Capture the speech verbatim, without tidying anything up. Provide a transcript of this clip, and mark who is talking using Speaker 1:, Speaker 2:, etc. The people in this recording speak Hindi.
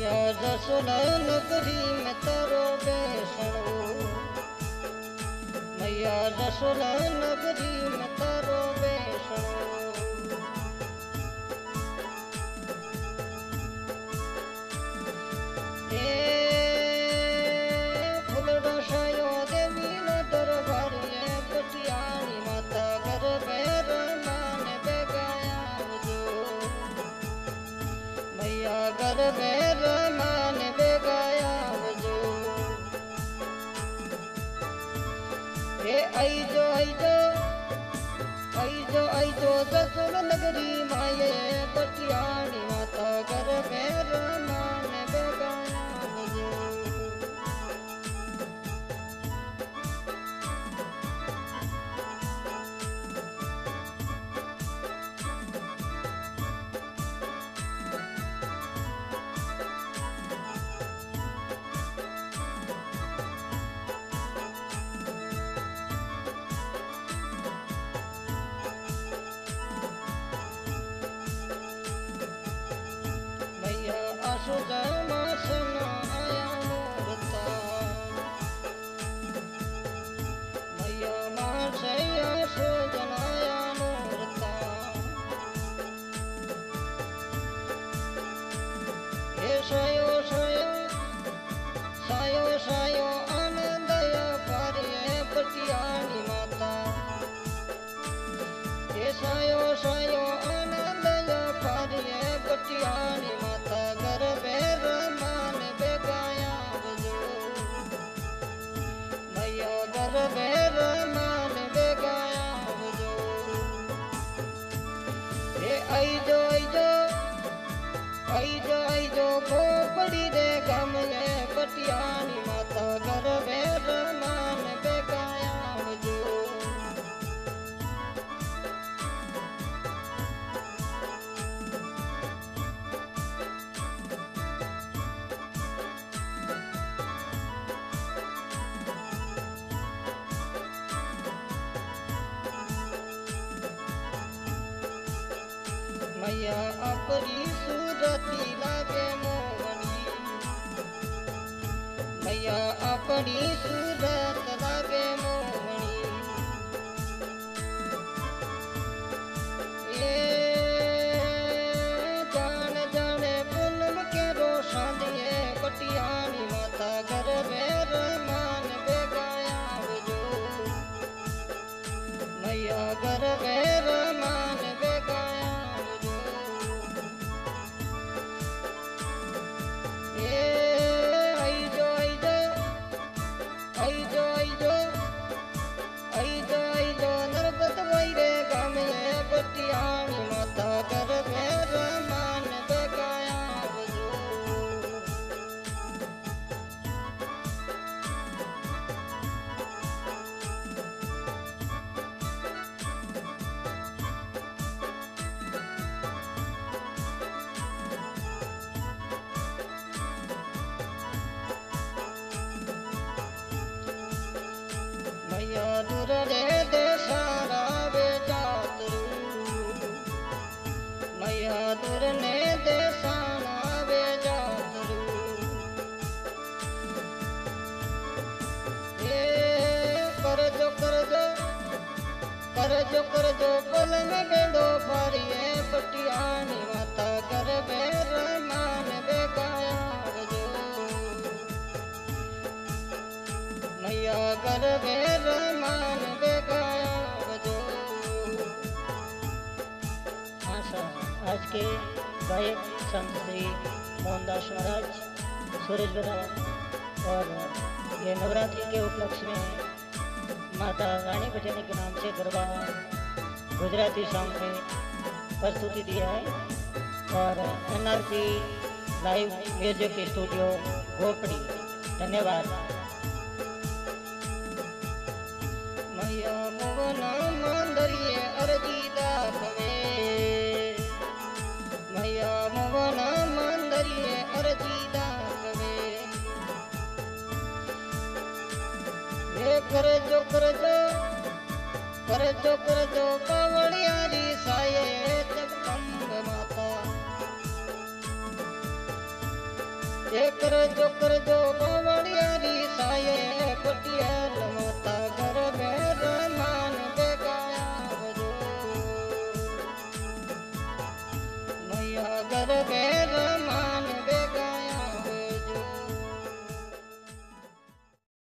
Speaker 1: मैया जसोला नगरी में तारो बेसणो, मैया जसोला नगरी में तारो बेसणो। घर में रमान बेगाया वजो हे आई जो आई जो आई जो आई जो जसोल नगरी माये पटियानी माता घर में रमान बेगाया वजो। आशो जमासन आया मोरता, मैया मासे आशो जनाया मोरता। हे सायो सायो सायो सायो आनंदया पारिये पटियानी माता। हे सायो सायो आनंदया पारिये पटियानी माता। घर में रमान बेगाया वजो मैया घर में रमान बेगाया वजो हे आई जो आई जो आई जो आई जो खोपड़ी रे गमले पटियानी माता। घर में रमान बेगाया वजो मैया अपनी सूरती लागे मोहनी, मैया अपनी सूरत लागे मोहनी। ये जान जाने पूनम के रोशन दिए पटियानी माता। घर में रमान बेगाया वजो मैया घर में रमान बेगाया। आई जो आई जो आई जो आई जो आई जो आई जो नरबत वैरे गमले पटियानी माता। घर में रमान बेगाया वजो मैया दूर रे देसारा वे जातरू, मैया दूर ने देसाना वे जातरू। ये कर जो कर जो कर जो कर जो पल में बेड़ो पारिये पटियानी माता। घर में रमान बेगाया वजो मैया घर में रमान बेगाया वजो।
Speaker 2: हाँ सर, आज के गायक संत श्री मोहनदास महाराज सूरज बराबर और ये नवरात्रि के उपलक्ष्य में माता रानी पटेल के नाम से गरबा गुजराती सॉन्ग में प्रस्तुति दिया है। और NRC live music studio Ghopdi, धन्यवाद।
Speaker 1: मैया मोहना मांदरिये अर्जी दाखवे, मैया मोहना मांदरिये अर्जी दाखवे। ये कर जो कर जो कर जो कर जो कावड़ियारी साये जगदम्ब माता। ये कर जो कर जो बावड़ियारी साये कुटिया